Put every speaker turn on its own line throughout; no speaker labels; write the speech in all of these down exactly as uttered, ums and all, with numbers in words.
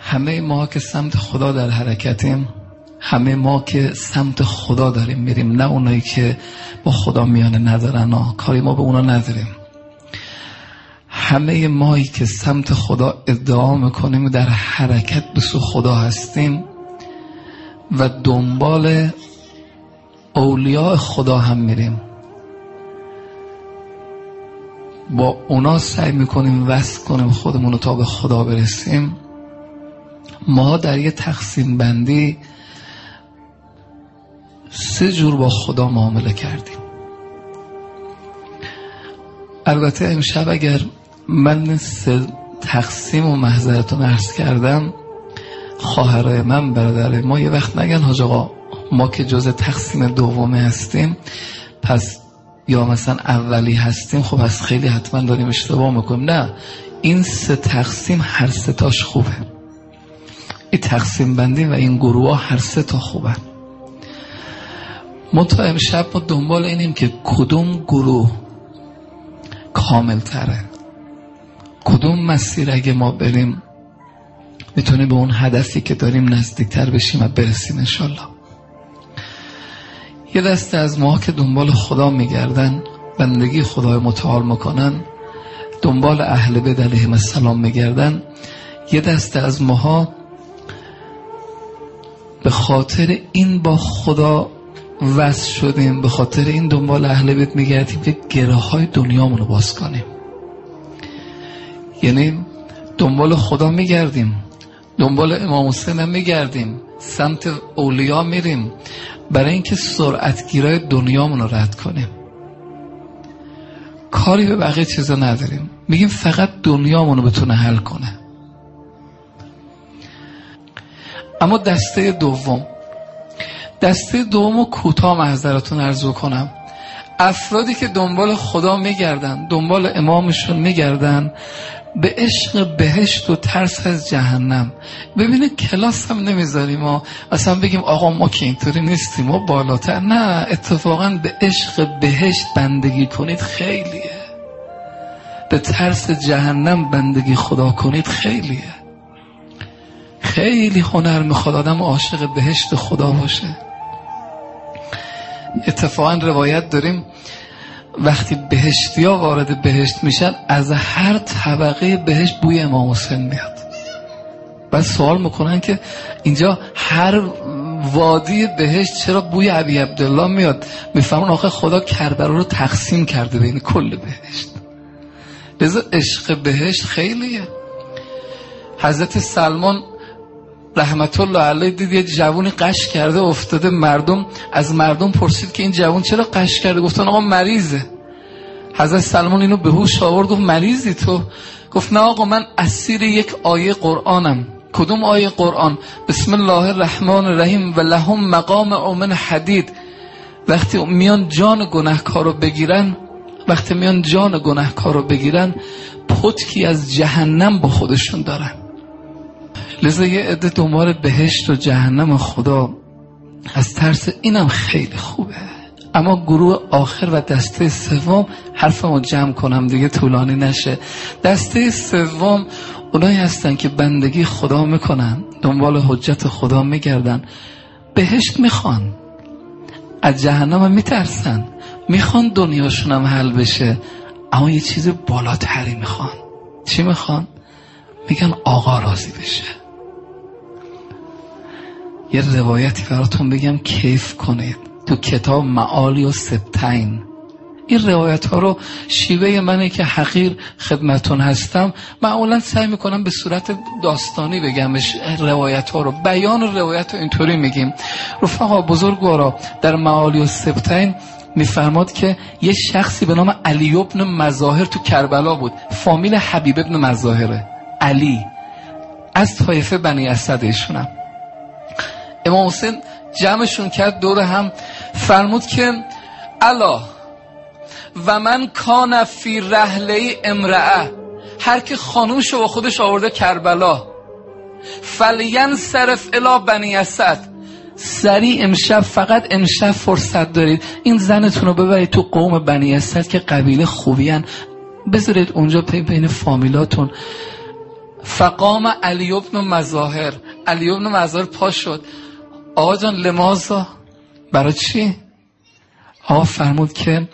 همه ما که سمت خدا در حرکتیم، همه ما که سمت خدا داریم میریم، نه اونایی که با خدا میانه ندارن، نه کاری ما به اونا نداریم. همه مایی که سمت خدا ادعا میکنیم در حرکت به سوی خدا هستیم و دنبال اولیاء خدا هم میریم، با اونا سعی میکنیم وصل کنیم خودمون رو تا به خدا برسیم. ما در یه تقسیم بندی سه جور با خدا معامله کردیم. البته امشب اگر من سه تقسیم و محضرتون عرض کردم، خواهرای من، برادرای ما یه وقت نگن حاج آقا ما که جز تقسیم دومی هستیم پس یا مثلا اولی هستیم، خب از خیلی حتما داریم اشتباه میکنیم. نه، این سه تقسیم هر سه تاش خوبه. این تقسیم بندی و این گروه ها هر سه تا خوبه. ما تا امشب ما دنبال اینیم که کدوم گروه کامل تره، کدوم مسیر اگه ما بریم میتونه به اون هدفی که داریم نزدیکتر بشیم و برسیم انشالله. یه دسته از ما که دنبال خدا میگردن، بندگی خدای متعال میکنن، دنبال اهل بیت علیهم السلام میگردن. یه دسته از ماها به خاطر این با خدا وصل شدیم، به خاطر این دنبال اهل بیت میگردیم که گره های دنیامونو باز کنیم. یعنی دنبال خدا میگردیم، دنبال امام حسین هم میگردیم، سمت اولیا میریم برای اینکه سرعتگیرای دنیامونو رد کنیم. کاری به بقیه چیزا نداریم، میگیم فقط دنیامونو بتونه حل کنه. اما دسته دوم، دسته دومو کوتاه معذرتون عرض کنم، افرادی که دنبال خدا میگردن، دنبال امامشون میگردن، به عشق بهشت و ترس از جهنم. ببینه کلاس هم نمیذاریم ما اصلا بگیم آقا ما که اینطوری نیستیم، ما بالاتر. نه، اتفاقا به عشق بهشت بندگی کنید خیلیه، به ترس جهنم بندگی خدا کنید خیلیه. خیلی هنر میخواد آدم عاشق بهشت خدا باشه. اتفاقا روایت داریم وقتی بهشتی ها وارد بهشت میشن از هر طبقه بهشت بوی امام حسین میاد. بعد سوال میکنن که اینجا هر وادی بهشت چرا بوی ابی عبدالله میاد؟ میفهمون آخه خدا کربلا رو تقسیم کرده بین کل بهشت. لذا عشق بهشت خیلیه. حضرت سلمان رحمت الله علیه دید یه جوونی قش کرده افتاده، مردم از مردم پرسید که این جوون چرا قش کرده؟ گفتن آقا مریضه. حضرت سلمان اینو به هوش آورد، گفت مریضی تو؟ گفت نه آقا من اسیر یک آیه قرآنم. کدوم آیه قرآن؟ بسم الله الرحمن الرحیم و لهم مقام من حدید. وقتی میان جان گناهکار رو بگیرن، وقتی میان جان گناهکار رو بگیرن پتکی از جهنم با خودشون دارن. لذا یه عده دنبال بهشت و جهنم خدا از ترس اینم خیلی خوبه. اما گروه آخر و دسته سوم، حرفمو جمع کنم دیگه طولانی نشه، دسته سوم اونایی هستن که بندگی خدا میکنن، دنبال حجت خدا میگردن، بهشت میخوان، از جهنم هم میترسن، میخوان دنیاشون هم حل بشه، اما یه چیز بالاتری میخوان. چی میخوان؟ میگن آقا راضی بشه. یه روایتی براتون بگم کیف کنید، تو کتاب معالی و سبتین. این روایت ها رو شیوه منه که حقیر خدمتون هستم، معمولا سعی میکنم به صورت داستانی بگم روایت ها رو. بیان روایت رو اینطوری میگیم. رفقا بزرگوارا در معالی و سبتین میفرماد که یه شخصی به نام علی ابن مظاهر تو کربلا بود. فامیل حبیب ابن مظاهره، علی از طایفه بنی اسد ایشونم. امام حسین جمعشون کرد دور هم، فرمود که الا و من کان فی رحله امرأه، هر که خانومشو با خودش آورده کربلا، فلینصرف الی بنی اسد، سریع امشب، فقط امشب فرصت دارید این زنتون رو ببرید تو قوم بنی اسد که قبیله خوبی هن، بذارید اونجا پی بین فامیلاتون فقام علی ابن مظاهر، علی ابن مظاهر پا شد. آقا جان لماذا؟ برای چی؟ آقا فرمود که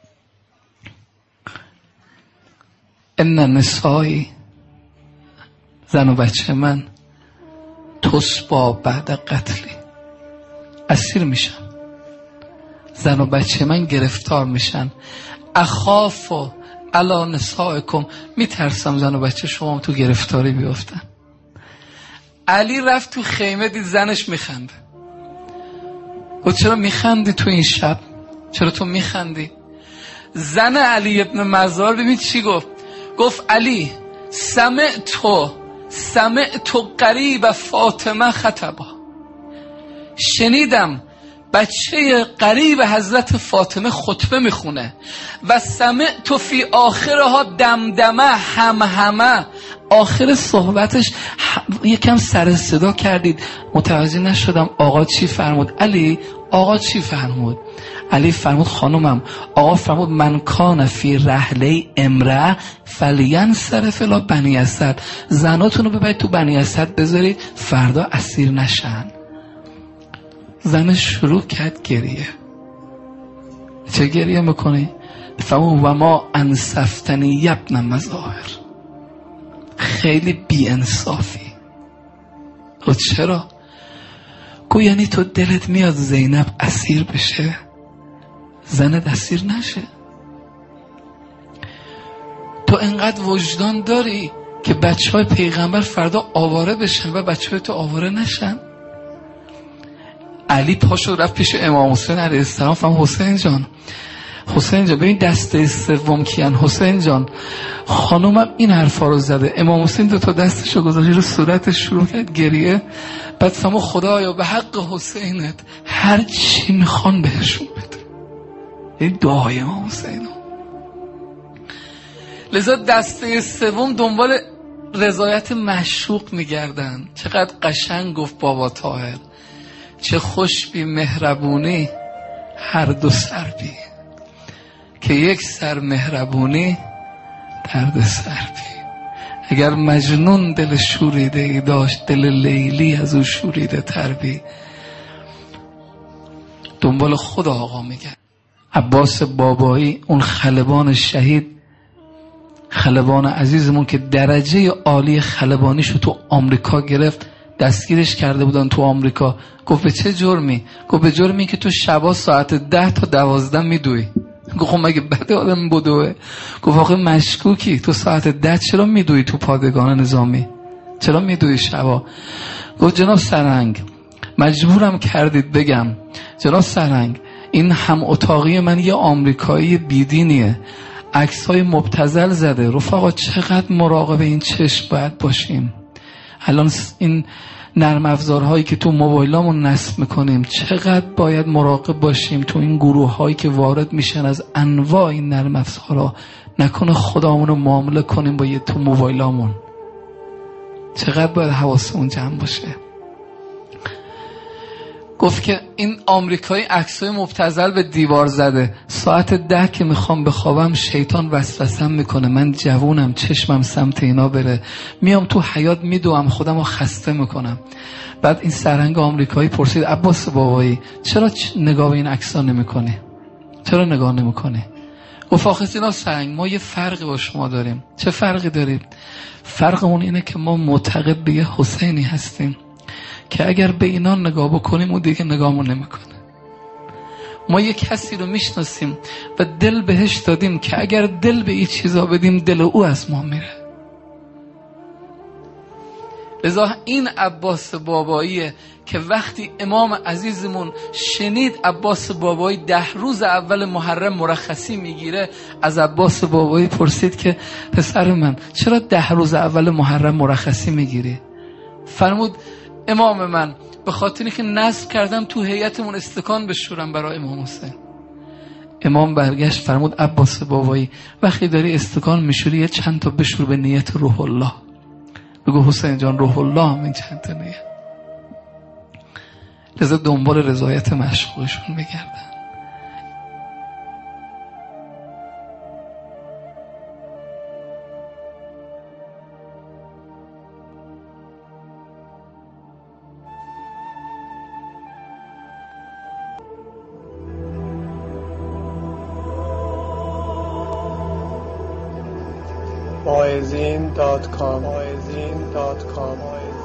ان نسایی، زن و بچه من، تسبا بعد قتلی، اسیر میشن، زن و بچه من گرفتار میشن. اخاف علی نسائکم، میترسم زن و بچه شما تو گرفتاری بیافتن. علی رفت تو خیمه، دید زنش میخنده. گفت چرا میخندی تو این شب؟ چرا تو میخندی؟ زن علی ابن مظاهر ببین چی گفت. گفت علی سمعتو سمعتو قریب فاطمه خطبا، شنیدم بچه قریب حضرت فاطمه خطبه میخونه. و سمعتو فی آخرها دمدمه، همهمه، آخر صحبتش یکم سر صدا کردید. متوجه نشدم آقا چی فرمود. علی آقا چی فرمود؟ علی فرمود خانومم، آقا فرمود من کان فی رحله امرأ فلینصرف الی بنی اسد، زناتون رو ببرید تو بنی اسد بذارید فردا اسیر نشن. زن شروع کرد گریه. چه گریه میکنی؟ فرمود و ما انصفتنی ابن مظاهر، خیلی بی انصافی. خب چرا؟ گو یعنی تو دلت میاد زینب اسیر بشه، زنت اسیر نشه؟ تو انقدر وجدان داری که بچه های پیغمبر فردا آواره بشن و بچه های تو آواره نشن؟ علی پاشو رفت پیش امام حسین علیه السلام. فهم حسین جان، حسین جان ببین دسته سوم کیان. حسین جان خانومم این حرفا رو زده. امام حسین دو تا دستشو گذاشت رو صورتش، شروع کرد گریه. بعد فرمود خدایا به حق حسینت هر چی میخوان بهشون بده. این دعای امام حسین. لذا دسته سوم دنبال رضایت معشوق میگردن. چقدر قشنگ گفت بابا طاهر، چه خوش بی مهربونی هر دو سر بی، که یک سر مهربونی درد سر بی. اگر مجنون دل شوریده ای داشت، دل لیلی از او شوریده تر بی. دنبال خود آقا میگه. عباس بابایی اون خلبان شهید، خلبان عزیزمون که درجه عالی خلبانیشو تو آمریکا گرفت، دستگیرش کرده بودن تو آمریکا. گفت به چه جرمی؟ گفت به جرمی که تو شبا ساعت ده تا دوازده میدوی. گفت خب مگه بده آدم بدوه؟ گفت آخه مشکوکی، تو ساعت ده چرا میدوی تو پادگان نظامی؟ چرا میدوی شبا؟ گفت جناب سرهنگ مجبورم کردید بگم. جناب سرهنگ این هم اتاقی من یه آمریکایی بیدینیه، عکس‌های مبتذل زده. رفقا چقدر مراقب این چشم باید باشیم. الان این نرم افزارهایی که تو موبایلامون نصب میکنیم، چقدر باید مراقب باشیم تو این گروه هایی که وارد میشن از انواع این نرم افزارها. نکنه خدامون رو معامله کنیم با یه تو موبایلامون. چقدر باید حواسمون جمع باشه. گفت که این آمریکایی عکسای مبتذل به دیوار زده. ساعت ده که میخوام بخوابم شیطان وسوسم میکنه، من جوونم چشمم سمت اینا بره، میام تو حیاط میدوام خودم رو خسته میکنم. بعد این سرهنگ آمریکایی پرسید عباس بابایی چرا نگاه به این عکسا نمیکنی؟ چرا نگاه نمیکنی؟ گفت آخه جناب سرهنگ ما یه فرقی با شما داریم. چه فرقی داریم؟ فرقمون اینه که ما معتقد به یه حسینی هستیم که اگر به اینا نگاه بکنیم اون دیگه نگاهمون نمیکنه. ما یک کسی رو میشناسیم و دل بهش دادیم که اگر دل به این چیزا بدیم دل او از ما میره. لذا این عباس باباییه که وقتی امام عزیزمون شنید عباس بابایی ده روز اول محرم مرخصی میگیره، از عباس بابایی پرسید که پسر من چرا ده روز اول محرم مرخصی میگیری؟ فرمود امام من به خاطری که نصب کردم تو هیئتمون استکان بشورم برای امام حسین. امام برگشت فرمود عباس بابایی وقتی داری استکان میشوری یه چند تا بشور به نیت روح الله. بگو حسین جان روح الله هم این چند تا نیت. لذا دنبال رضایت مشغولشون میگردن.
واعظین دات کام